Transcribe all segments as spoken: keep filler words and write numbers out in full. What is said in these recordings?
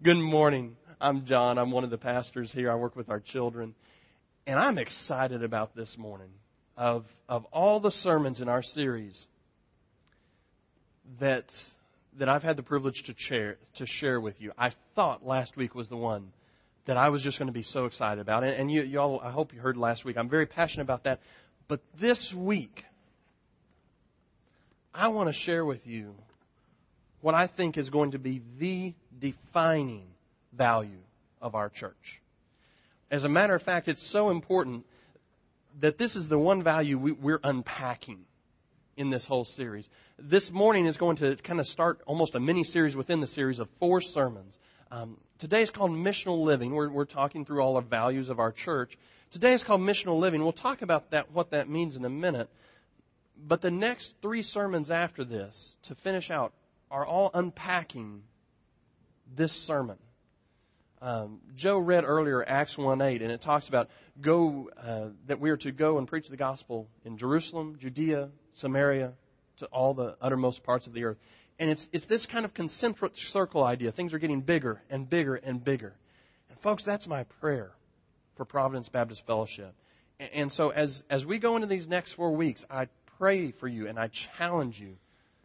Good morning. I'm John. I'm one of the pastors here. I work with our children. And I'm excited about this morning. Of of all the sermons in our series that that I've had the privilege to share to share with you, I thought last week was the one that I was just going to be so excited about. And, and you, y'all, I hope you heard last week. I'm very passionate about that. But this week, I want to share with you what I think is going to be the defining value of our church. As a matter of fact, it's so important that this is the one value we, we're unpacking in this whole series. This morning is going to kind of start almost a mini-series within the series of four sermons. Um, today is called Missional Living. We're, we're talking through all the values of our church. Today is called Missional Living. We'll talk about that, what that means in a minute. But the next three sermons after this, to finish out, are all unpacking this sermon. Um, Joe read earlier Acts one eight, and it talks about go uh, that we are to go and preach the gospel in Jerusalem, Judea, Samaria, to all the uttermost parts of the earth. And it's it's this kind of concentric circle idea. Things are getting bigger and bigger and bigger. And folks, that's my prayer for Providence Baptist Fellowship. And, and so as as we go into these next four weeks, I pray for you and I challenge you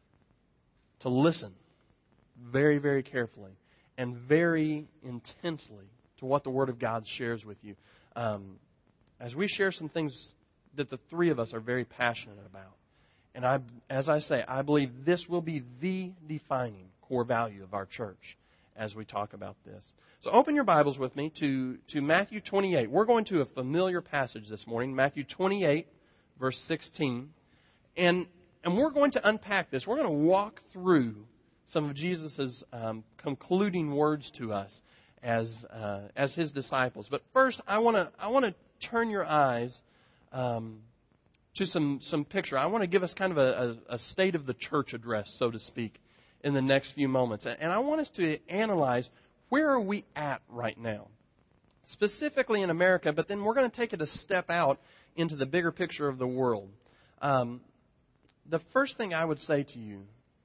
to listen very, very carefully and very intensely to what the Word of God shares with you. Um, as we share some things that the three of us are very passionate about. And I, as I say, I believe this will be the defining core value of our church as we talk about this. So open your Bibles with me to, to Matthew twenty-eight. We're going to a familiar passage this morning, Matthew twenty-eight, verse sixteen. And, and we're going to unpack this. We're going to walk through some of Jesus' um, concluding words to us as uh, as His disciples. But first, I want to I want to turn your eyes um, to some some picture. I want to give us kind of a, a, a state of the church address, so to speak, in the next few moments. And I want us to analyze where are we at right now, specifically in America. But then we're going to take it a step out into the bigger picture of the world. Um, the first thing I would say to you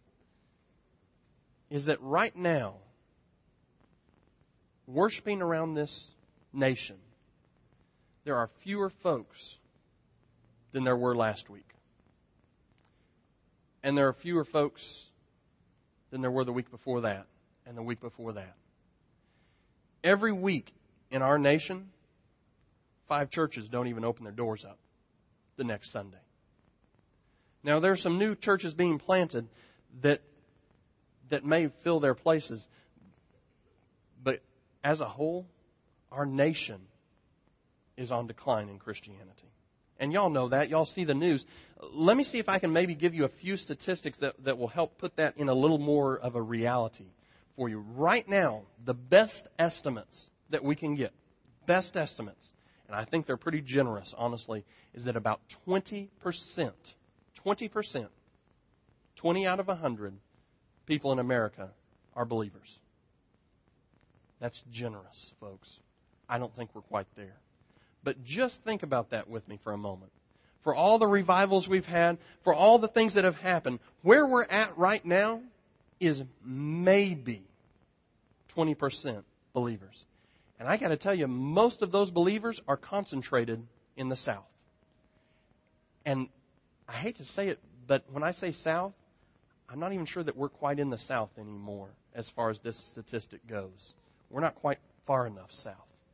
is that right now, worshiping around this nation, there are fewer folks than there were last week. And there are fewer folks than there were the week before that and the week before that. Every week in our nation, five churches don't even open their doors up the next Sunday. Now, there are some new churches being planted that that may fill their places. But as a whole, our nation is on decline in Christianity. And y'all know that. Y'all see the news. Let me see if I can maybe give you a few statistics that, that will help put that in a little more of a reality for you. Right now, the best estimates that we can get, best estimates, and I think they're pretty generous, honestly, is that about twenty percent, twenty percent, twenty out of one hundred, people in America are believers. That's generous, folks. I don't think we're quite there. But just think about that with me for a moment. For all the revivals we've had, for all the things that have happened, where we're at right now is maybe twenty percent believers. And I got to tell you, most of those believers are concentrated in the South. And I hate to say it, but when I say South, I'm not even sure that we're quite in the South anymore as far as this statistic goes. We're not quite far enough south.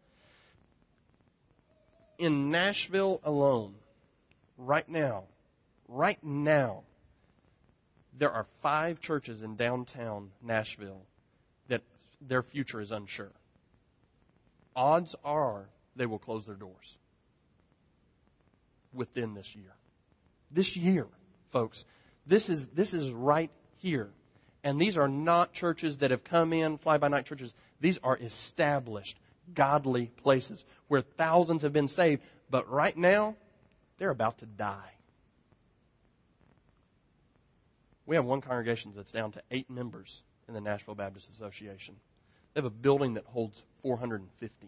In Nashville alone, right now, right now, there are five churches in downtown Nashville that their future is unsure. Odds are they will close their doors within this year. This year, folks. This is this is right here. And these are not churches that have come in, fly-by-night churches. These are established, godly places where thousands have been saved. But right now, they're about to die. We have one congregation that's down to eight members in the Nashville Baptist Association. They have a building that holds four hundred fifty.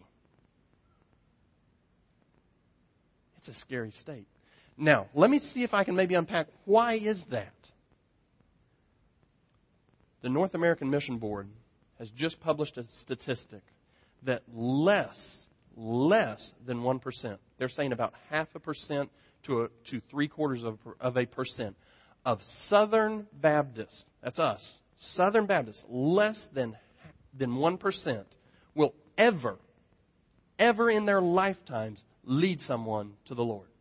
It's a scary state. Now, let me see if I can maybe unpack why is that? The North American Mission Board has just published a statistic that less, less than one percent, they're saying about half a percent to a, to three quarters of, of a percent of Southern Baptists, that's us, Southern Baptists, less than, than one percent will ever, ever in their lifetimes lead someone to the Lord.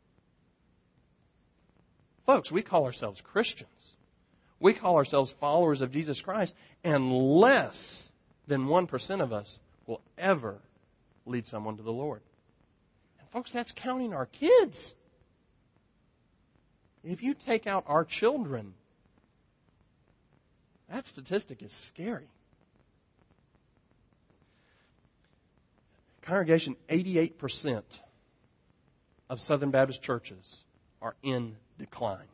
Folks, we call ourselves Christians. We call ourselves followers of Jesus Christ, and less than one percent of us will ever lead someone to the Lord. And folks, that's counting our kids. If you take out our children, that statistic is scary. Congregation, eighty-eight percent of Southern Baptist churches are in decline.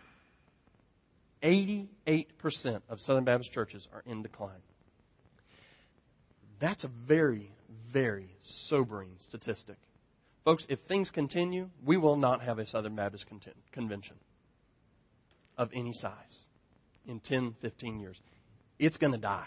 eighty-eight percent of Southern Baptist churches are in decline. That's a very, very sobering statistic. Folks, if things continue, we will not have a Southern Baptist convention of any size in ten, fifteen years. It's going to die.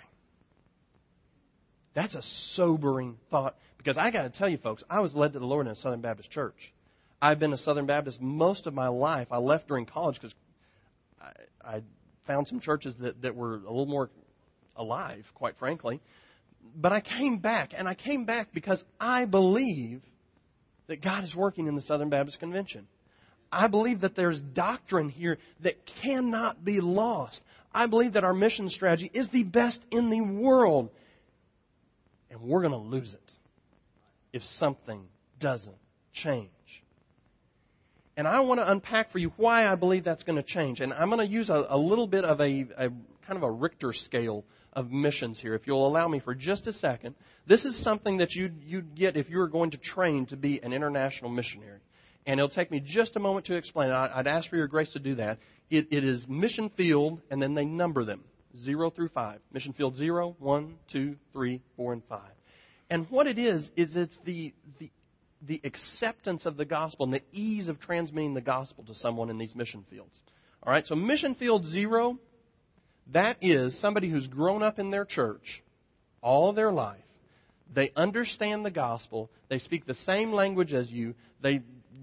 That's a sobering thought, because I got to tell you, folks, I was led to the Lord in a Southern Baptist church. I've been a Southern Baptist most of my life. I left during college because I, I found some churches that, that were a little more alive, quite frankly. But I came back, and I came back because I believe that God is working in the Southern Baptist Convention. I believe that there's doctrine here that cannot be lost. I believe that our mission strategy is the best in the world. And we're going to lose it if something doesn't change. And I want to unpack for you why I believe that's going to change. And I'm going to use a, a little bit of a, a kind of a Richter scale of missions here, if you'll allow me for just a second. This is something that you'd, you'd get if you were going to train to be an international missionary. And it'll take me just a moment to explain it. I'd ask for your grace to do that. It, it is mission field, and then they number them, zero through five. Mission field zero, one, two, three, four, and five. And what it is, is it's the, the, the acceptance of the gospel and the ease of transmitting the gospel to someone in these mission fields. All right, so mission field zero, that is somebody who's grown up in their church all their life. They understand the gospel. They speak the same language as you. They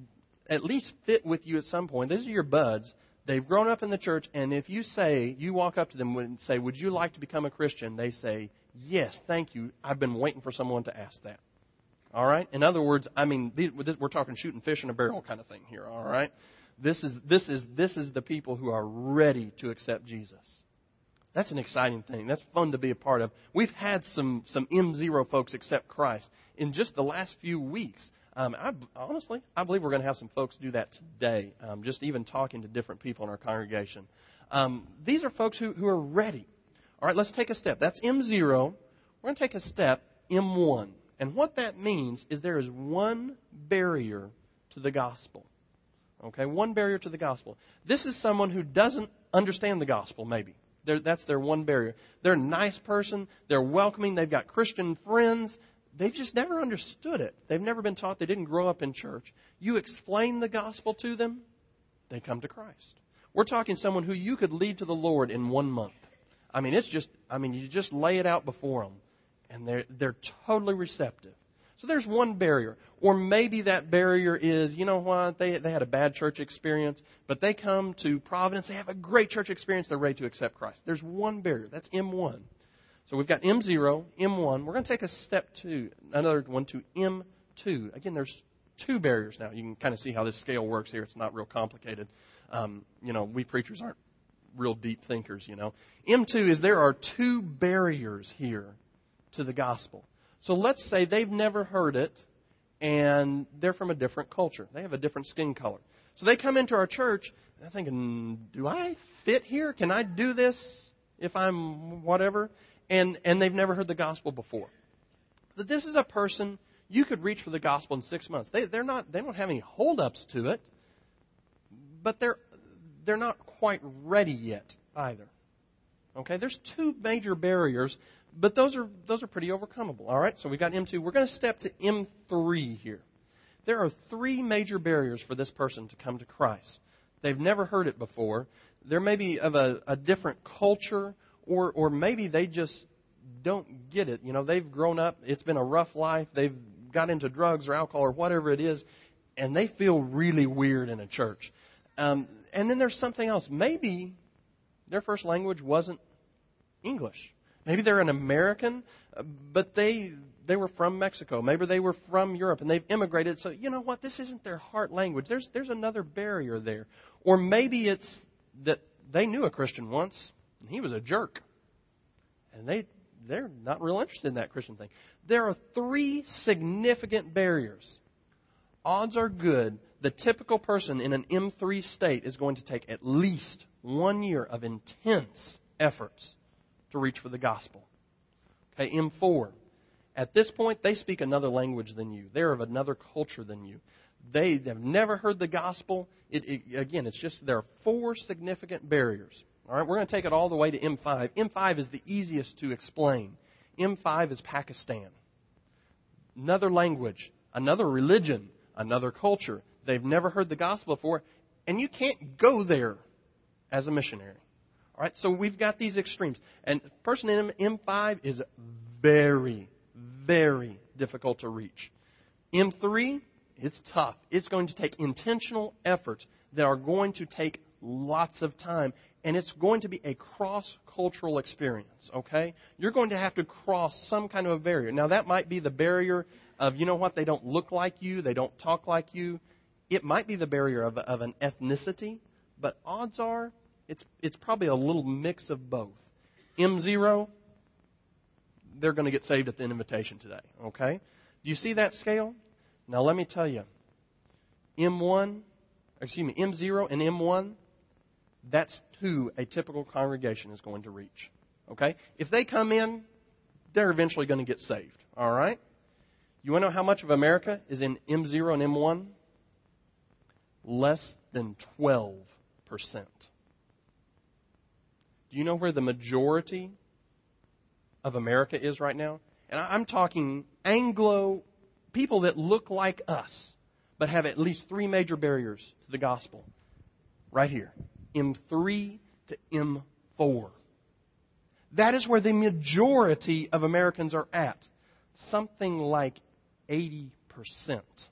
at least fit with you at some point. These are your buds. They've grown up in the church, and if you say, you walk up to them and say, would you like to become a Christian? They say, yes, thank you. I've been waiting for someone to ask that. All right? In other words, I mean, we're talking shooting fish in a barrel kind of thing here, all right? This is, this is, this is the people who are ready to accept Jesus. That's an exciting thing. That's fun to be a part of. We've had some, some M zero folks accept Christ in just the last few weeks. Um, I, honestly, I believe we're going to have some folks do that today, um, just even talking to different people in our congregation. Um, these are folks who, who are ready. All right, let's take a step. That's M zero. We're going to take a step, M one. And what that means is there is one barrier to the gospel. Okay, one barrier to the gospel. This is someone who doesn't understand the gospel, maybe. They're, that's their one barrier. They're a nice person. They're welcoming. They've got Christian friends. They've just never understood it. They've never been taught. They didn't grow up in church. You explain the gospel to them, they come to Christ. We're talking someone who you could lead to the Lord in one month. I mean, it's just, I mean, you just lay it out before them, and they're, they're totally receptive. So there's one barrier. Or maybe that barrier is, you know what, they, they had a bad church experience, but they come to Providence, they have a great church experience, they're ready to accept Christ. There's one barrier. That's M one. So we've got M zero, M one. We're going to take a step two, another one to M two. Again, there's two barriers now. You can kind of see how this scale works here. It's not real complicated. Um, you know, we preachers aren't real deep thinkers, you know. M two is there are two barriers here to the gospel. So let's say they've never heard it, and they're from a different culture. They have a different skin color. So they come into our church, and they're thinking, do I fit here? Can I do this if I'm whatever? And and they've never heard the gospel before. But this is a person you could reach for the gospel in six months. They they're not they don't have any holdups to it, but they're they're not quite ready yet either. Okay, there's two major barriers, but those are those are pretty overcomable. All right, so we got M two. We're going to step to M three here. There are three major barriers for this person to come to Christ. They've never heard it before. They're maybe of a, a different culture. Or or maybe they just don't get it. You know, they've grown up. It's been a rough life. They've got into drugs or alcohol or whatever it is, and they feel really weird in a church. Um, and then there's something else. Maybe their first language wasn't English. Maybe they're an American, but they they were from Mexico. Maybe they were from Europe and they've immigrated. So, you know what? This isn't their heart language. There's there's another barrier there. Or maybe it's that they knew a Christian once and he was a jerk. And they, they're not real interested in that Christian thing. There are three significant barriers. Odds are good the typical person in an M three state is going to take at least one year of intense efforts to reach for the gospel. Okay, M four. At this point, they speak another language than you. They're of another culture than you. They have never heard the gospel. It, it, again, it's just there are four significant barriers. All right, we're going to take it all the way to M five. M five is the easiest to explain. M five is Pakistan. Another language, another religion, another culture. They've never heard the gospel before, and you can't go there as a missionary. All right, so we've got these extremes. And a person in M five is very, very difficult to reach. M three, it's tough. It's going to take intentional efforts that are going to take lots of time. And it's going to be a cross-cultural experience, okay? You're going to have to cross some kind of a barrier. Now, that might be the barrier of, you know what, they don't look like you, they don't talk like you. It might be the barrier of, of an ethnicity, but odds are it's it's probably a little mix of both. M zero, they're going to get saved at the invitation today, okay? Do you see that scale? Now, let me tell you, M one, excuse me, M zero and M one, that's who a typical congregation is going to reach. Okay? If they come in, they're eventually going to get saved. All right? You want to know how much of America is in M zero and M one? Less than twelve percent. Do you know where the majority of America is right now? And I'm talking Anglo people that look like us, but have at least three major barriers to the gospel. Right here. M three to M four. That is where the majority of Americans are at. Something like eighty percent.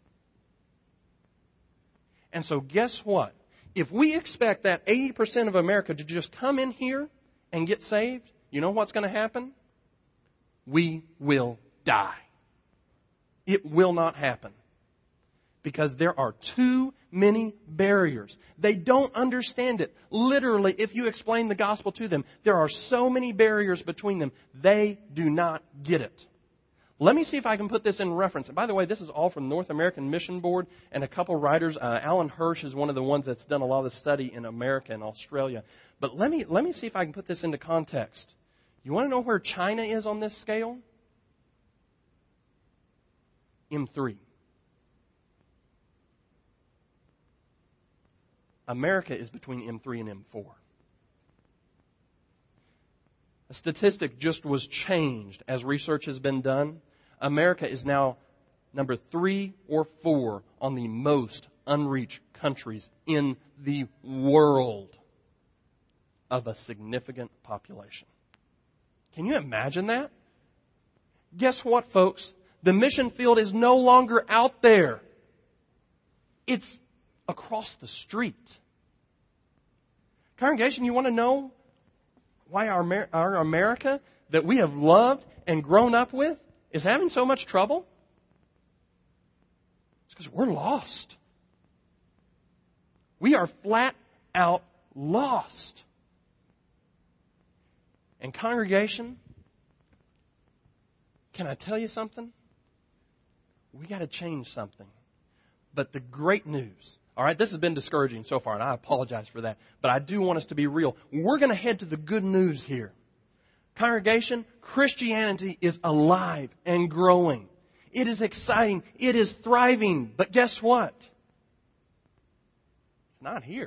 And so guess what? If we expect that eighty percent of America to just come in here and get saved, you know what's going to happen? We will die. It will not happen. Because there are too many barriers. They don't understand it. Literally, if you explain the gospel to them, there are so many barriers between them. They do not get it. Let me see if I can put this in reference. And by the way, this is all from North American Mission Board and a couple writers. Uh, Alan Hirsch is one of the ones that's done a lot of the study in America and Australia. But let me let me see if I can put this into context. You want to know where China is on this scale? M three. America is between M three and M four. A statistic just was changed as research has been done. America is now number three or four on the most unreached countries in the world of a significant population. Can you imagine that? Guess what, folks? The mission field is no longer out there. It's across the street. Congregation, you want to know why our, our America that we have loved and grown up with is having so much trouble? It's because we're lost. We are flat out lost. And congregation, can I tell you something? We got to change something. But the great news, all right, this has been discouraging so far, and I apologize for that. But I do want us to be real. We're going to head to the good news here. Congregation, Christianity is alive and growing. It is exciting. It is thriving. But guess what? It's not here.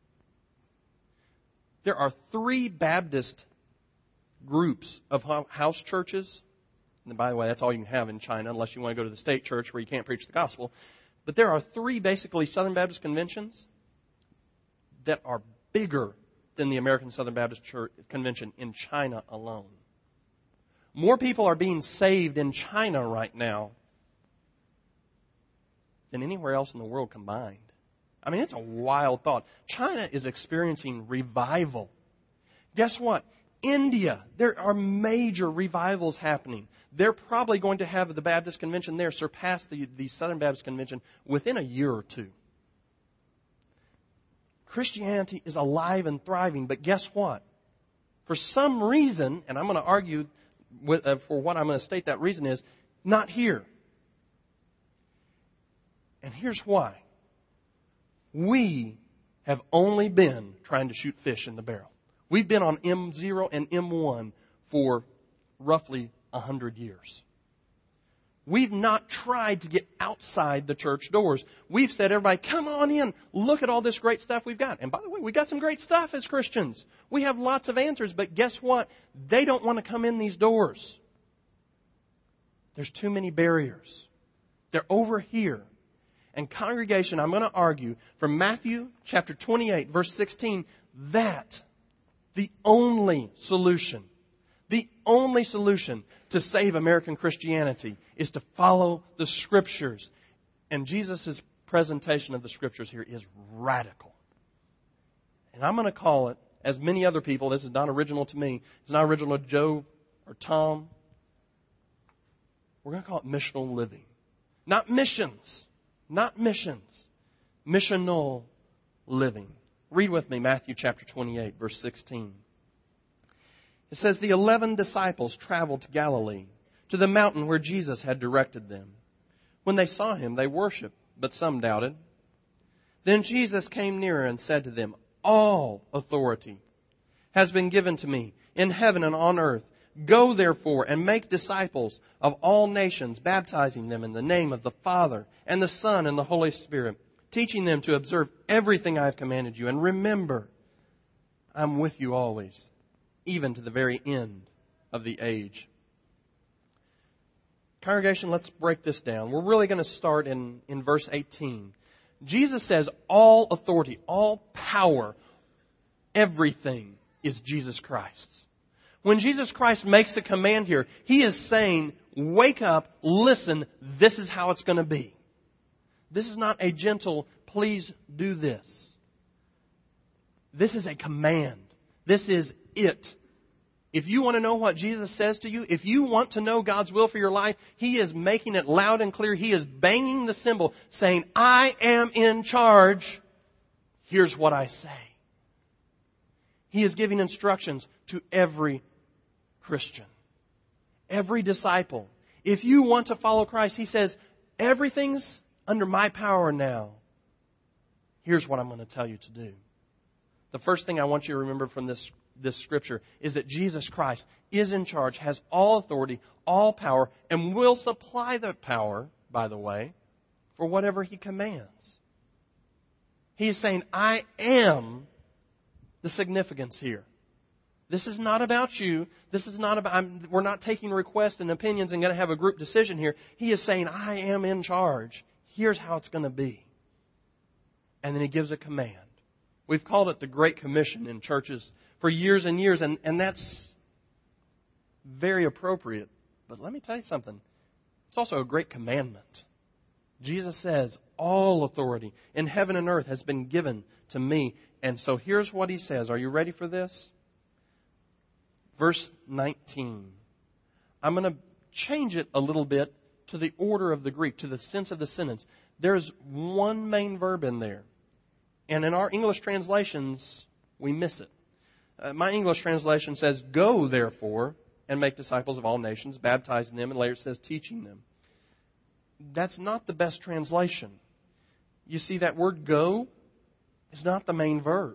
There are three Baptist groups of house churches. And by the way, that's all you can have in China unless you want to go to the state church where you can't preach the gospel. But there are three basically Southern Baptist conventions that are bigger than the American Southern Baptist Church Convention in China alone. More people are being saved in China right now than anywhere else in the world combined. I mean, it's a wild thought. China is experiencing revival. Guess what? India, there are major revivals happening. They're probably going to have the Baptist Convention there surpass the, the Southern Baptist Convention within a year or two. Christianity is alive and thriving, but guess what? For some reason, and I'm going to argue with, uh, for what I'm going to state that reason is, not here. And here's why. We have only been trying to shoot fish in the barrel. We've been on M zero and M one for roughly one hundred years. We've not tried to get outside the church doors. We've said, everybody, come on in. Look at all this great stuff we've got. And by the way, we've got some great stuff as Christians. We have lots of answers, but guess what? They don't want to come in these doors. There's too many barriers. They're over here. And congregation, I'm going to argue from Matthew chapter twenty-eight, verse sixteen, that the only solution, the only solution to save American Christianity is to follow the Scriptures. And Jesus' presentation of the Scriptures here is radical. And I'm going to call it, as many other people, this is not original to me, it's not original to Joe or Tom, we're going to call it missional living. Not missions. Not missions. Missional living. Read with me Matthew chapter twenty-eight, verse sixteen. It says, the eleven disciples traveled to Galilee, to the mountain where Jesus had directed them. When they saw him, they worshipped, but some doubted. Then Jesus came nearer and said to them, all authority has been given to me in heaven and on earth. Go therefore and make disciples of all nations, baptizing them in the name of the Father and the Son and the Holy Spirit, teaching them to observe everything I have commanded you. And remember, I'm with you always, even to the very end of the age. Congregation, let's break this down. We're really going to start in, in verse eighteen. Jesus says all authority, all power, everything is Jesus Christ's. When Jesus Christ makes a command here, He is saying, wake up, listen, this is how it's going to be. This is not a gentle, please do this. This is a command. This is it. If you want to know what Jesus says to you, if you want to know God's will for your life, He is making it loud and clear. He is banging the cymbal, saying, I am in charge. Here's what I say. He is giving instructions to every Christian, every disciple. If you want to follow Christ, He says, everything's under my power now. Here's what I'm going to tell you to do. The first thing I want you to remember from this, this scripture is that Jesus Christ is in charge, has all authority, all power, and will supply that power, by the way, for whatever He commands. He is saying, I am the significance here. This is not about you. This is not about, I'm, we're not taking requests and opinions and going to have a group decision here. He is saying, I am in charge. Here's how it's going to be. And then He gives a command. We've called it the Great Commission in churches for years and years, and, and that's very appropriate. But let me tell you something. It's also a great commandment. Jesus says, all authority in heaven and earth has been given to me. And so here's what He says. Are you ready for this? Verse nineteen. I'm going to change it a little bit to the order of the Greek, to the sense of the sentence. There's one main verb in there. And in our English translations, we miss it. Uh, my English translation says, go therefore and make disciples of all nations, baptizing them, and later it says teaching them. That's not the best translation. You see, that word go is not the main verb.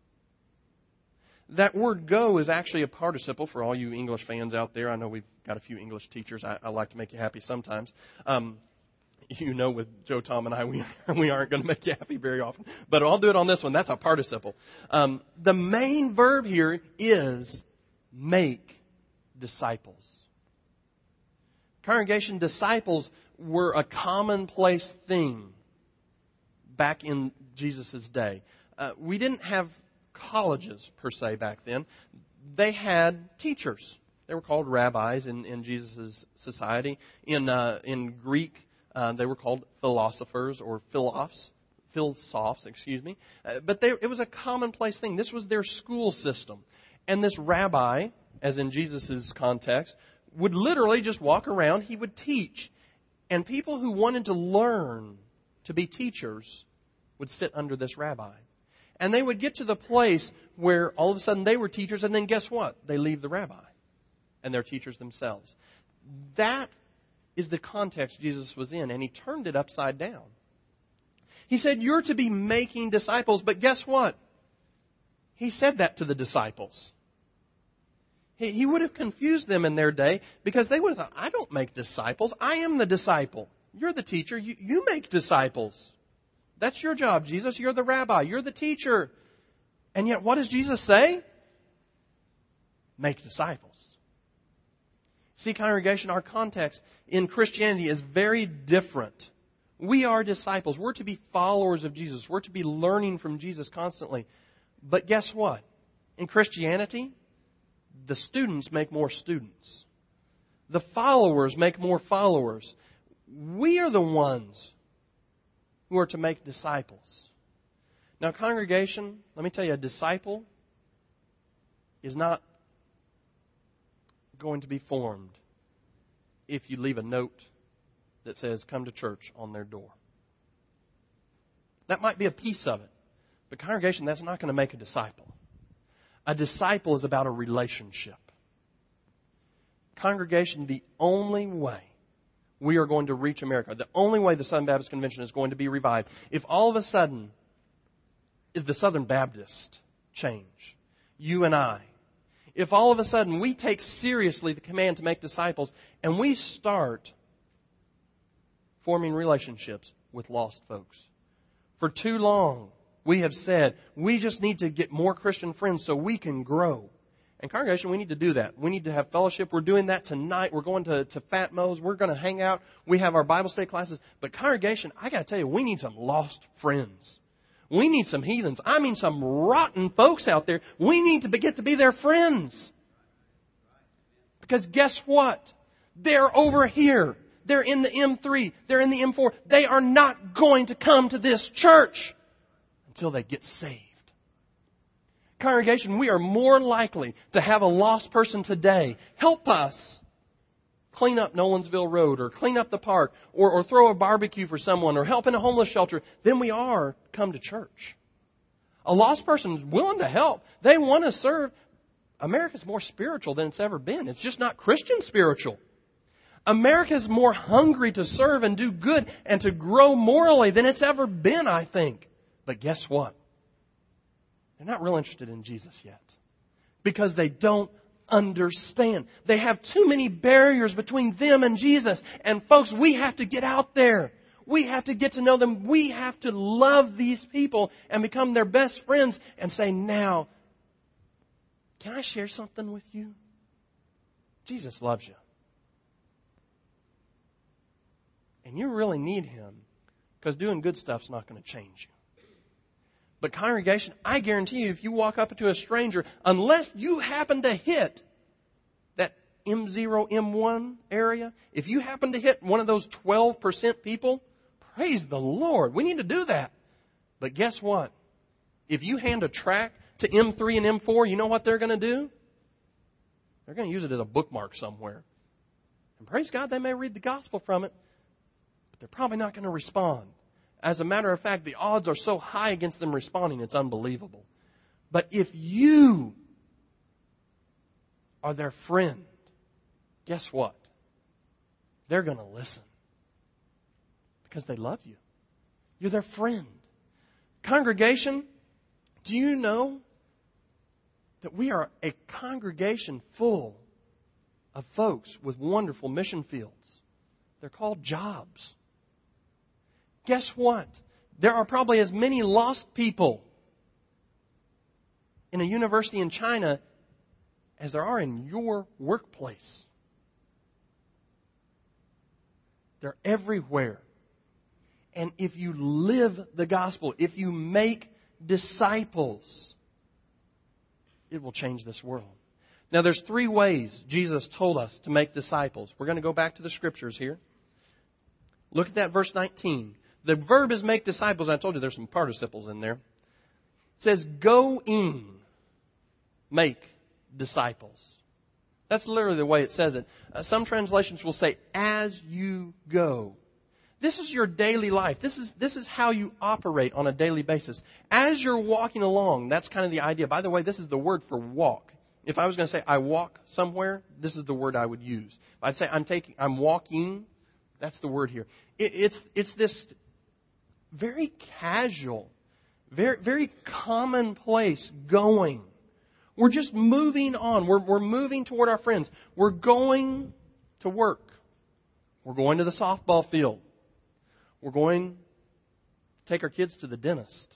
That word go is actually a participle for all you English fans out there. I know we've got a few English teachers. I, I like to make you happy sometimes. Um, you know, with Joe, Tom, and I, we, we aren't going to make you happy very often. But I'll do it on this one. That's a participle. Um, the main verb here is make disciples. Congregation, disciples were a commonplace thing back in Jesus' day. Uh, we didn't have colleges per se back then. They had teachers. They were called rabbis in, in Jesus' society. In, uh, in Greek, uh, they were called philosophers or philos, philosophes, excuse me. Uh, but they, it was a commonplace thing. This was their school system. And this rabbi, as in Jesus' context, would literally just walk around. He would teach. And people who wanted to learn to be teachers would sit under this rabbi. And they would get to the place where all of a sudden they were teachers, and then guess what? They leave the rabbi. And they're teachers themselves. That is the context Jesus was in, and He turned it upside down. He said, you're to be making disciples, but guess what? He said that to the disciples. He, he would have confused them in their day because they would have thought, I don't make disciples. I am the disciple. You're the teacher. You, you make disciples. That's your job, Jesus. You're the rabbi. You're the teacher. And yet, what does Jesus say? Make disciples. See, congregation, our context in Christianity is very different. We are disciples. We're to be followers of Jesus. We're to be learning from Jesus constantly. But guess what? In Christianity, the students make more students. The followers make more followers. We are the ones who are to make disciples. Now, congregation, let me tell you, a disciple is not going to be formed if you leave a note that says, come to church on their door. That might be a piece of it. But congregation, that's not going to make a disciple. A disciple is about a relationship. Congregation, the only way we are going to reach America, the only way the Southern Baptist Convention is going to be revived, if all of a sudden is the Southern Baptist change, you and I, if all of a sudden we take seriously the command to make disciples and we start forming relationships with lost folks. For too long, we have said we just need to get more Christian friends so we can grow. And congregation, we need to do that. We need to have fellowship. We're doing that tonight. We're going to, to Fat Mo's. We're going to hang out. We have our Bible study classes. But congregation, I got to tell you, we need some lost friends. We need some heathens. I mean some rotten folks out there. We need to get to be their friends. Because guess what? They're over here. They're in the M three. They're in the M four. They are not going to come to this church until they get saved. Congregation, we are more likely to have a lost person today help us clean up Nolensville Road or clean up the park or, or throw a barbecue for someone or help in a homeless shelter than we are come to church. A lost person is willing to help. They want to serve. America's more spiritual than it's ever been. It's just not Christian spiritual. America's more hungry to serve and do good and to grow morally than it's ever been, I think. But guess what? They're not real interested in Jesus yet. Because they don't understand. They have too many barriers between them and Jesus. And folks, we have to get out there. We have to get to know them. We have to love these people and become their best friends and say, now, can I share something with you? Jesus loves you. And you really need Him because doing good stuff's not going to change you. But congregation, I guarantee you, if you walk up to a stranger, unless you happen to hit that M zero, M one area, if you happen to hit one of those twelve percent people, praise the Lord. We need to do that. But guess what? If you hand a tract to M three and M four, you know what they're going to do? They're going to use it as a bookmark somewhere. And praise God, they may read the gospel from it, but they're probably not going to respond. As a matter of fact, the odds are so high against them responding, it's unbelievable. But if you are their friend, guess what? They're going to listen. Because they love you. You're their friend. Congregation, do you know that we are a congregation full of folks with wonderful mission fields? They're called jobs. Guess what? There are probably as many lost people in a university in China as there are in your workplace. They're everywhere. And if you live the gospel, if you make disciples, it will change this world. Now there's three ways Jesus told us to make disciples. We're going to go back to the scriptures here. Look at that verse nineteen. The verb is make disciples. I told you there's some participles in there. It says go in, make disciples. That's literally the way it says it. Uh, some translations will say as you go. This is your daily life. This is, this is how you operate on a daily basis. As you're walking along, that's kind of the idea. By the way, this is the word for walk. If I was going to say I walk somewhere, this is the word I would use. If I'd say I'm taking, I'm walking, that's the word here. It, it's, it's this very casual, very, very commonplace going. We're just moving on. We're, we're moving toward our friends. We're going to work. We're going to the softball field. We're going to take our kids to the dentist.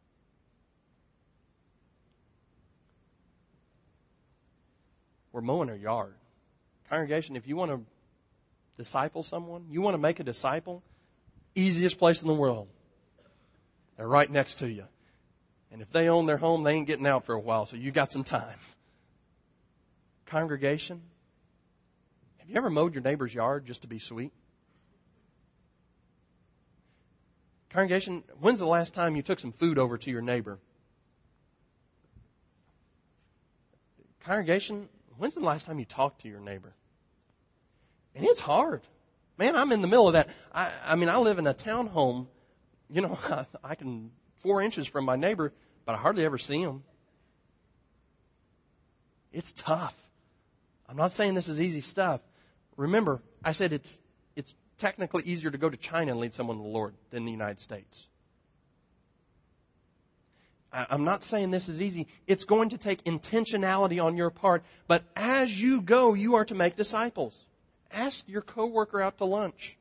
We're mowing our yard. Congregation, if you want to disciple someone, you want to make a disciple, easiest place in the world. They're right next to you. And if they own their home, they ain't getting out for a while, so you got some time. Congregation, have you ever mowed your neighbor's yard just to be sweet? Congregation, when's the last time you took some food over to your neighbor? Congregation, when's the last time you talked to your neighbor? And it's hard. Man, I'm in the middle of that. I, I mean, I live in a townhome. You know, I, I can four inches from my neighbor, but I hardly ever see him. It's tough. I'm not saying this is easy stuff. Remember, I said it's it's technically easier to go to China and lead someone to the Lord than the United States. I, I'm not saying this is easy. It's going to take intentionality on your part, but as you go, you are to make disciples. Ask your coworker out to lunch.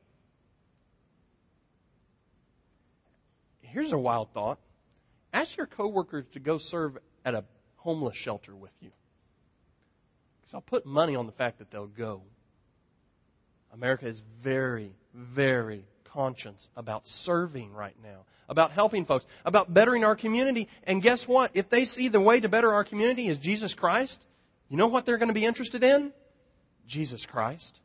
Here's a wild thought. Ask your coworker to go serve at a homeless shelter with you. Because I'll put money on the fact that they'll go. America is very, very conscious about serving right now, about helping folks, about bettering our community. And guess what? If they see the way to better our community is Jesus Christ, you know what they're going to be interested in? Jesus Christ.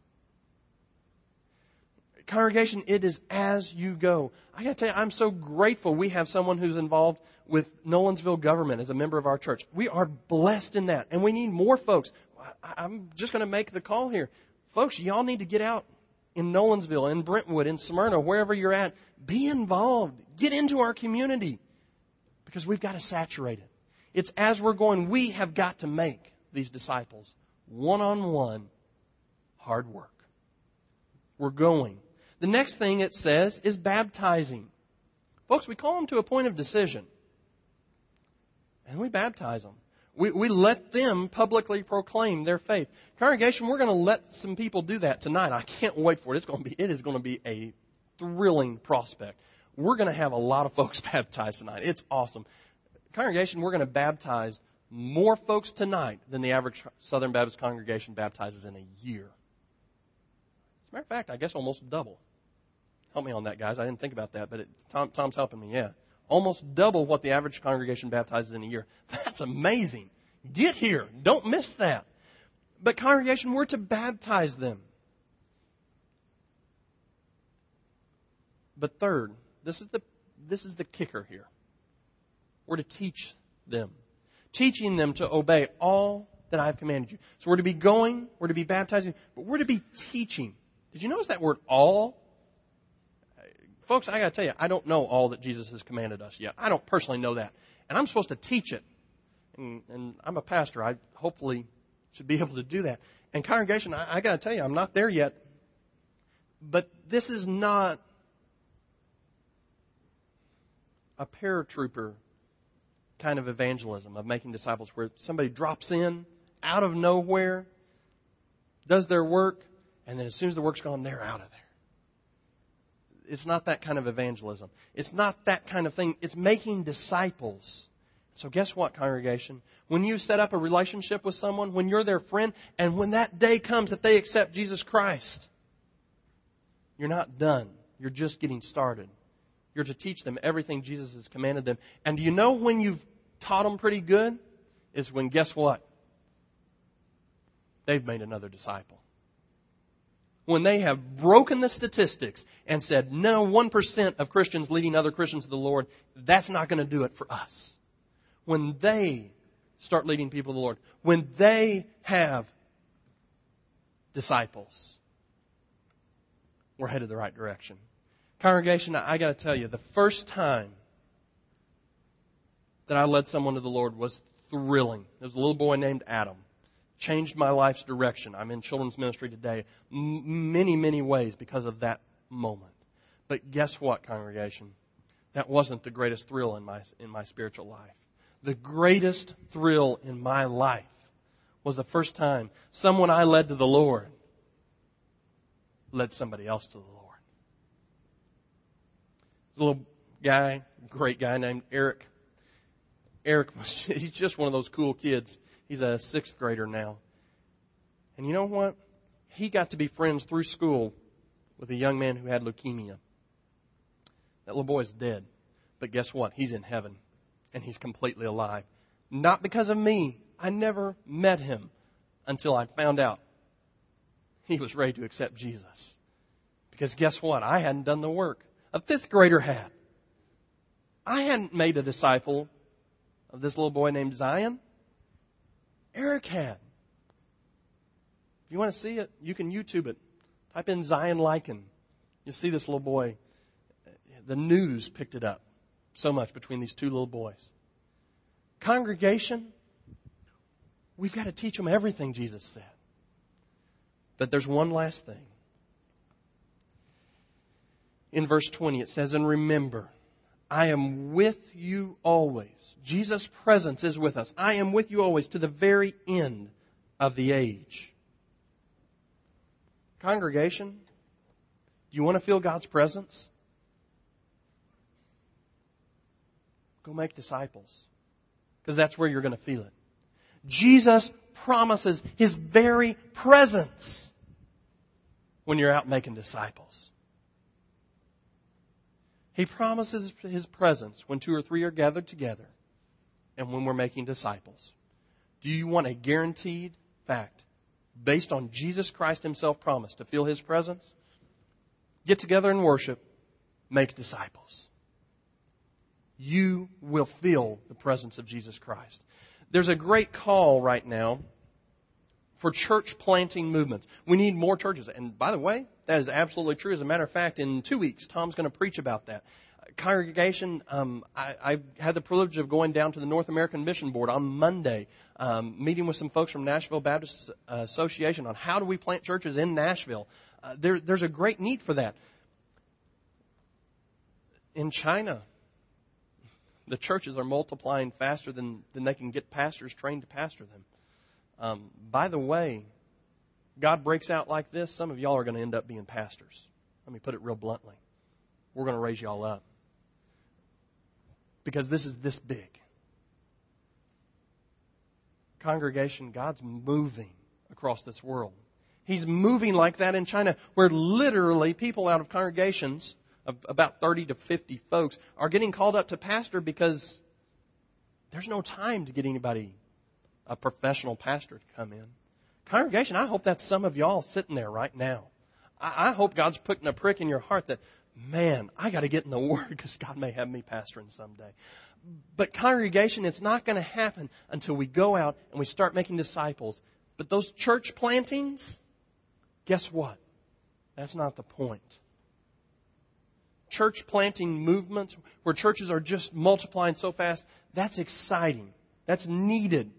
Congregation, it is as you go. I got to tell you, I'm so grateful we have someone who's involved with Nolensville government as a member of our church. We are blessed in that, and we need more folks. I'm just going to make the call here. Folks, y'all need to get out in Nolensville, in Brentwood, in Smyrna, wherever you're at. Be involved. Get into our community because we've got to saturate it. It's as we're going, we have got to make these disciples one-on-one hard work. We're going. The next thing it says is baptizing. Folks, we call them to a point of decision. And we baptize them. We, we let them publicly proclaim their faith. Congregation, we're going to let some people do that tonight. I can't wait for it. It's going to be, it is going to be a thrilling prospect. We're going to have a lot of folks baptized tonight. It's awesome. Congregation, we're going to baptize more folks tonight than the average Southern Baptist congregation baptizes in a year. As a matter of fact, I guess almost double. Help me on that, guys. I didn't think about that, but it, Tom, Tom's helping me, yeah. Almost double what the average congregation baptizes in a year. That's amazing. Get here. Don't miss that. But congregation, we're to baptize them. But third, this is the this is the kicker here. We're to teach them. Teaching them to obey all that I have commanded you. So we're to be going, we're to be baptizing, but we're to be teaching. Did you notice that word all? Folks, I got to tell you, I don't know all that Jesus has commanded us yet. I don't personally know that. And I'm supposed to teach it. And, and I'm a pastor. I hopefully should be able to do that. And congregation, I, I got to tell you, I'm not there yet. But this is not a paratrooper kind of evangelism of making disciples where somebody drops in out of nowhere, does their work, and then as soon as the work's gone, they're out of there. It's not that kind of evangelism. It's not that kind of thing. It's making disciples. So guess what, congregation? When you set up a relationship with someone, when you're their friend, and when that day comes that they accept Jesus Christ, you're not done. You're just getting started. You're to teach them everything Jesus has commanded them. And do you know when you've taught them pretty good? Is when, guess what? they've made another disciple. When they have broken the statistics and said, no, one percent of Christians leading other Christians to the Lord, that's not going to do it for us. When they start leading people to the Lord, when they have disciples, we're headed the right direction. Congregation, I got to tell you, the first time that I led someone to the Lord was thrilling. There was a little boy named Adam. Changed my life's direction. I'm in children's ministry today m- many, many ways because of that moment. But guess what, congregation? That wasn't the greatest thrill in my in my spiritual life. The greatest thrill in my life was the first time someone I led to the Lord led somebody else to the Lord. There's a little guy, great guy named Eric. Eric was, he's just one of those cool kids. He's a sixth grader now. And you know what? He got to be friends through school with a young man who had leukemia. That little boy's dead. But guess what? He's in heaven. And he's completely alive. Not because of me. I never met him until I found out he was ready to accept Jesus. Because guess what? I hadn't done the work. A fifth grader had. I hadn't made a disciple of this little boy named Zion. Eric had. If you want to see it, you can YouTube it. Type in Zion Lycan. You'll see this little boy. The news picked it up so much between these two little boys. Congregation, we've got to teach them everything Jesus said. But there's one last thing. In verse twenty it says, and remember, I am with you always. Jesus' presence is with us. I am with you always to the very end of the age. Congregation, do you want to feel God's presence? Go make disciples. Because that's where you're going to feel it. Jesus promises His very presence when you're out making disciples. He promises His presence when two or three are gathered together and when we're making disciples. Do you want a guaranteed fact based on Jesus Christ Himself promised to feel His presence? Get together and worship. Make disciples. You will feel the presence of Jesus Christ. There's a great call right now for church planting movements. We need more churches. And by the way, that is absolutely true. As a matter of fact, in two weeks, Tom's going to preach about that. Congregation, um, I, I had the privilege of going down to the North American Mission Board on Monday, um, meeting with some folks from Nashville Baptist Association on how do we plant churches in Nashville. Uh, there, there's a great need for that. In China, the churches are multiplying faster than, than they can get pastors trained to pastor them. Um, by the way, God breaks out like this, some of y'all are going to end up being pastors. Let me put it real bluntly. We're going to raise y'all up. Because this is this big. Congregation, God's moving across this world. He's moving like that in China, where literally people out of congregations of about thirty to fifty folks are getting called up to pastor because there's no time to get anybody, a professional pastor, to come in. Congregation, I hope that's some of y'all sitting there right now. I, I hope God's putting a prick in your heart that, man, I got to get in the Word because God may have me pastoring someday. But congregation, it's not going to happen until we go out and we start making disciples. But those church plantings, guess what? That's not the point. Church planting movements where churches are just multiplying so fast, that's exciting. That's needed.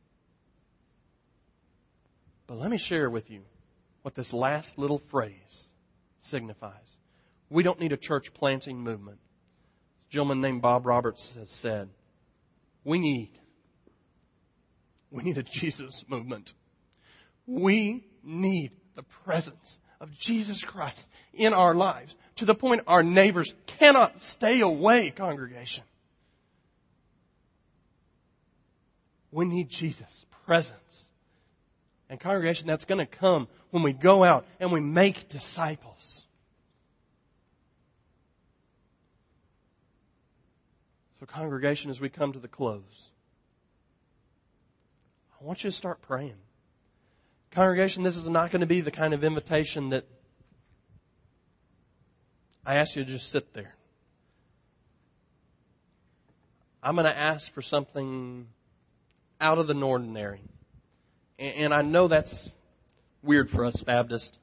But let me share with you what this last little phrase signifies. We don't need a church planting movement. A gentleman named Bob Roberts has said, we need, we need a Jesus movement. We need the presence of Jesus Christ in our lives to the point our neighbors cannot stay away, congregation. We need Jesus' presence. And congregation, that's going to come when we go out and we make disciples. So congregation, as we come to the close, I want you to start praying. Congregation, this is not going to be the kind of invitation that I ask you to just sit there. I'm going to ask for something out of the ordinary. And I know that's weird for us Baptists.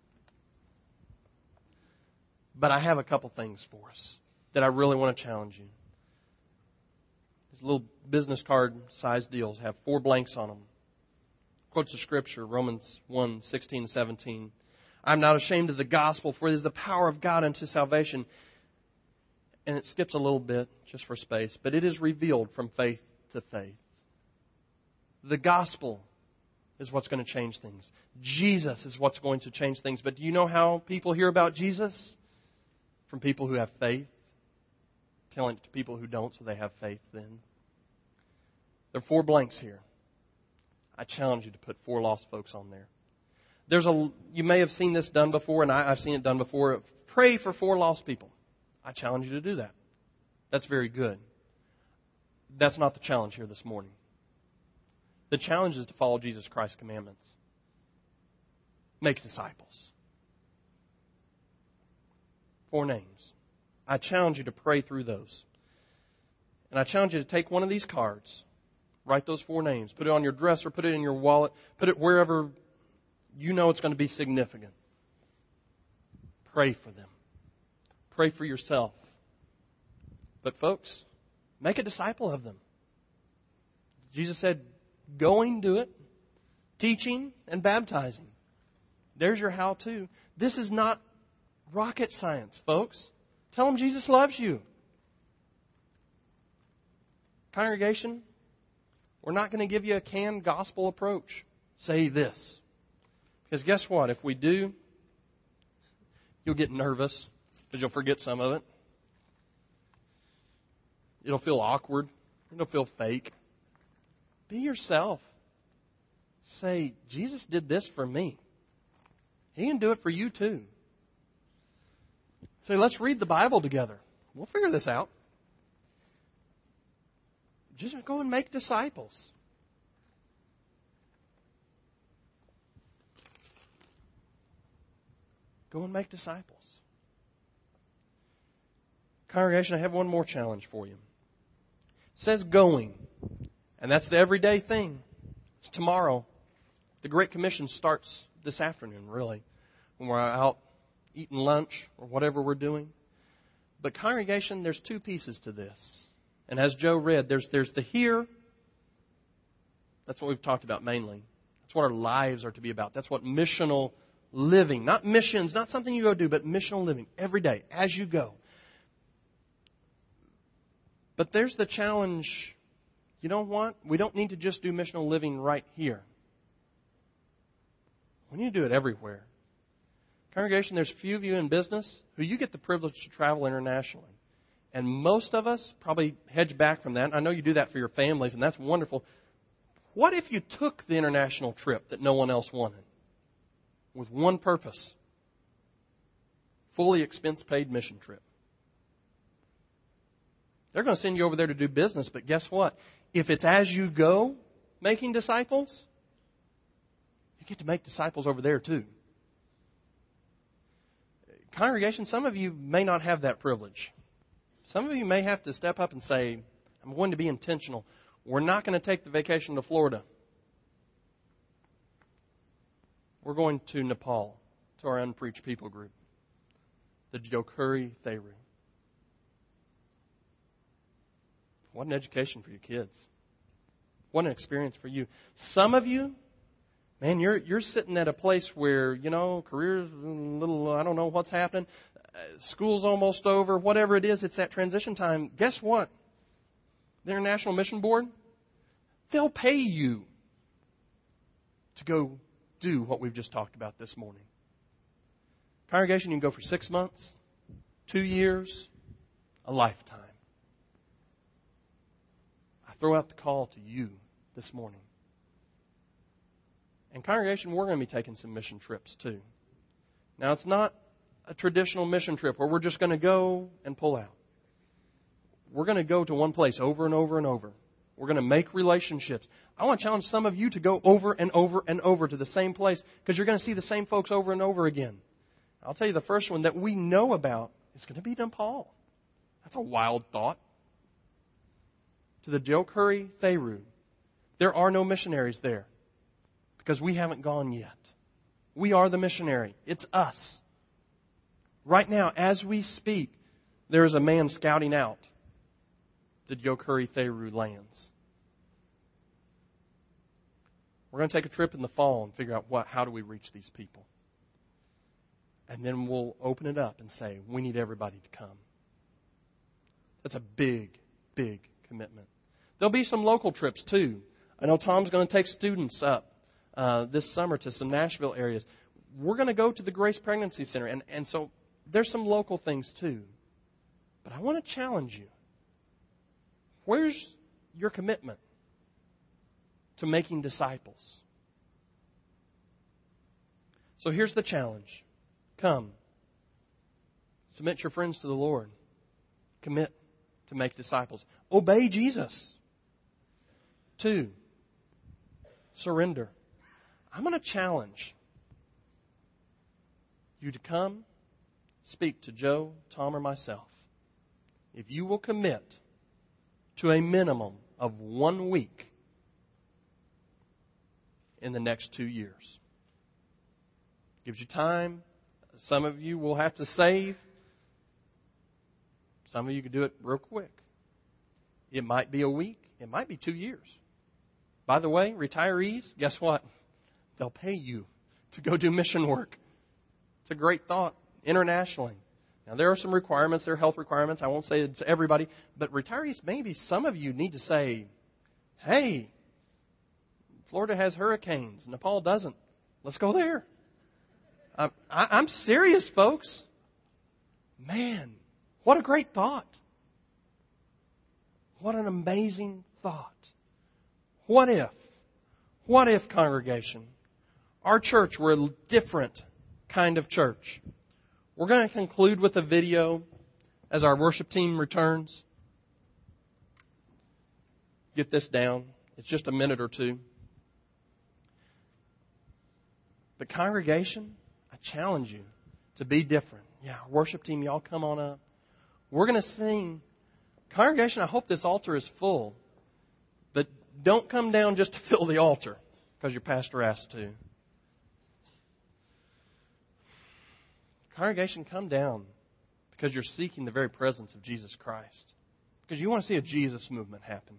But I have a couple things for us that I really want to challenge you. These little business card sized deals have four blanks on them. Quotes of Scripture, Romans one, sixteen and seventeen. I'm not ashamed of the gospel, for it is the power of God unto salvation. And it skips a little bit, just for space, but it is revealed from faith to faith. The gospel is what's going to change things. Jesus is what's going to change things. But do you know how people hear about Jesus? From people who have faith. Telling it to people who don't, so they have faith then. There are four blanks here. I challenge you to put four lost folks on there. There's a, you may have seen this done before, and I, I've seen it done before. Pray for four lost people. I challenge you to do that. That's very good. That's not the challenge here this morning. The challenge is to follow Jesus Christ's commandments. Make disciples. Four names. I challenge you to pray through those. And I challenge you to take one of these cards, write those four names, put it on your dresser, put it in your wallet, put it wherever you know it's going to be significant. Pray for them. Pray for yourself. But folks, make a disciple of them. Jesus said, going, do it. Teaching and baptizing. There's your how-to. This is not rocket science, folks. Tell them Jesus loves you. Congregation, we're not going to give you a canned gospel approach. Say this. Because guess what? If we do, you'll get nervous because you'll forget some of it. It'll feel awkward. It'll feel fake. Be yourself. Say, Jesus did this for me. He can do it for you too. Say, let's read the Bible together. We'll figure this out. Just go and make disciples. Go and make disciples. Congregation, I have one more challenge for you. It says going. And that's the everyday thing. It's tomorrow. The Great Commission starts this afternoon, really, when we're out eating lunch or whatever we're doing. But congregation, there's two pieces to this. And as Joe read, there's there's the here. That's what we've talked about mainly. That's what our lives are to be about. That's what missional living, not missions, not something you go do, but missional living every day as you go. But there's the challenge. You know what? We don't need to just do missional living right here. We need to do it everywhere. Congregation, there's few of you in business who you get the privilege to travel internationally. And most of us probably hedge back from that. I know you do that for your families, and that's wonderful. What if you took the international trip that no one else wanted with one purpose? Fully expense-paid mission trip. They're going to send you over there to do business, but guess what? If it's as you go making disciples, you get to make disciples over there too. Congregation, some of you may not have that privilege. Some of you may have to step up and say, I'm going to be intentional. We're not going to take the vacation to Florida. We're going to Nepal, to our unpreached people group, the Jokuri Theru. What an education for your kids. What an experience for you. Some of you, man, you're you're sitting at a place where, you know, career's a little, I don't know what's happening. Uh, school's almost over. Whatever it is, it's that transition time. Guess what? The International Mission Board, they'll pay you to go do what we've just talked about this morning. Congregation, you can go for six months, two years, a lifetime. I throw out the call to you this morning. And congregation, we're going to be taking some mission trips too. Now, it's not a traditional mission trip where we're just going to go and pull out. We're going to go to one place over and over and over. We're going to make relationships. I want to challenge some of you to go over and over and over to the same place because you're going to see the same folks over and over again. I'll tell you the first one that we know about is going to be Nepal. That's a wild thought. To the Jokhuri Theru. There are no missionaries there because we haven't gone yet. We are the missionary. It's us. Right now, as we speak, there is a man scouting out the Jokhuri Theru lands. We're going to take a trip in the fall and figure out what, how do we reach these people. And then we'll open it up and say, we need everybody to come. That's a big, big commitment. There'll be some local trips too. I know Tom's going to take students up uh, this summer to some Nashville areas. We're going to go to the Grace Pregnancy Center. And, and so there's some local things too. But I want to challenge you. Where's your commitment to making disciples? So here's the challenge. Come. Submit your friends to the Lord. Commit to make disciples. Obey Jesus. Two, surrender. I'm going to challenge you to come speak to Joe, Tom, or myself. If you will commit to a minimum of one week in the next two years. Gives you time. Some of you will have to save. Some of you can do it real quick. It might be a week. It might be two years. By the way, retirees, guess what? They'll pay you to go do mission work. It's a great thought internationally. Now, there are some requirements. There are health requirements. I won't say it to everybody. But retirees, maybe some of you need to say, hey, Florida has hurricanes. Nepal doesn't. Let's go there. I, I, I'm serious, folks. Man, what a great thought. What an amazing thought. What if, what if, congregation, our church were a different kind of church? We're going to conclude with a video as our worship team returns. Get this down. It's just a minute or two. But congregation, I challenge you to be different. Yeah, our worship team, y'all come on up. We're going to sing. Congregation, I hope this altar is full. But don't come down just to fill the altar because your pastor asked to. Congregation, come down because you're seeking the very presence of Jesus Christ. Because you want to see a Jesus movement happen.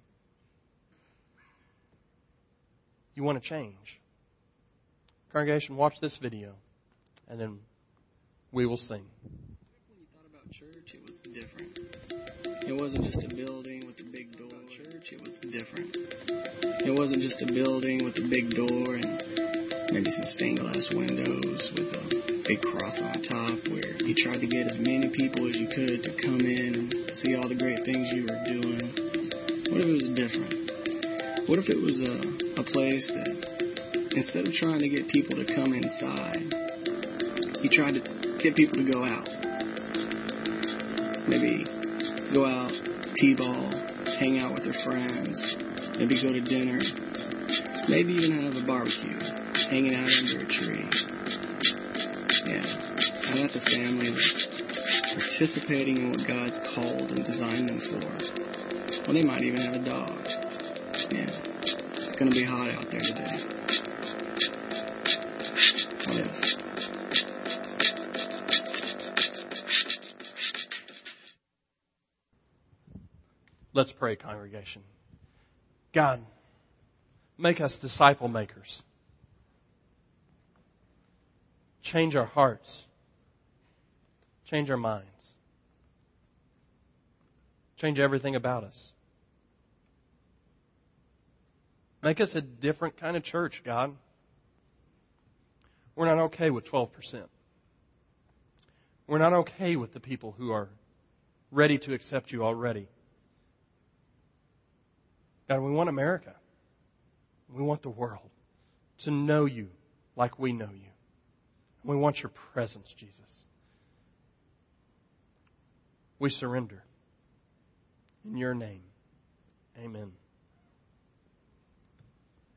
You want to change. Congregation, watch this video and then we will sing. When you thought about church, it was different. It wasn't just a building with a big door. Church, it was different. It wasn't just a building with a big door and maybe some stained glass windows with a big cross on top where you tried to get as many people as you could to come in and see all the great things you were doing. What if it was different? What if it was a, a place that instead of trying to get people to come inside, you tried to get people to go out? Maybe go out, t-ball, hang out with their friends, maybe go to dinner, maybe even have a barbecue, hanging out under a tree. Yeah, and that's a family that's participating in what God's called and designed them for. Well, they might even have a dog. Yeah, it's going to be hot out there today. What if? Let's pray, congregation. God, make us disciple makers. Change our hearts. Change our minds. Change everything about us. Make us a different kind of church, God. We're not okay with twelve percent. We're not okay with the people who are ready to accept you already. God, we want America. We want the world to know you like we know you. We want your presence, Jesus. We surrender. In your name, amen.